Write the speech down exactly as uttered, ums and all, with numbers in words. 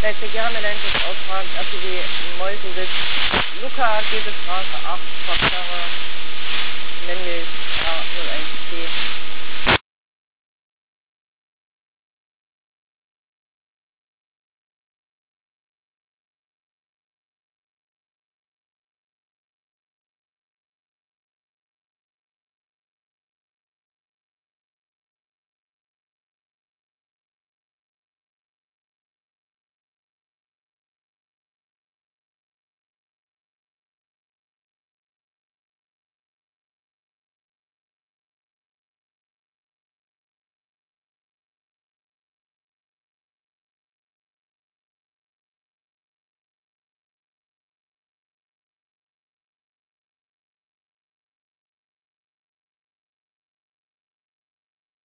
Leite gerne Lentis Auftrag, also die Mäusensitz. Luca, Gesestraße acht, Verkehr, männlich, R null eins T.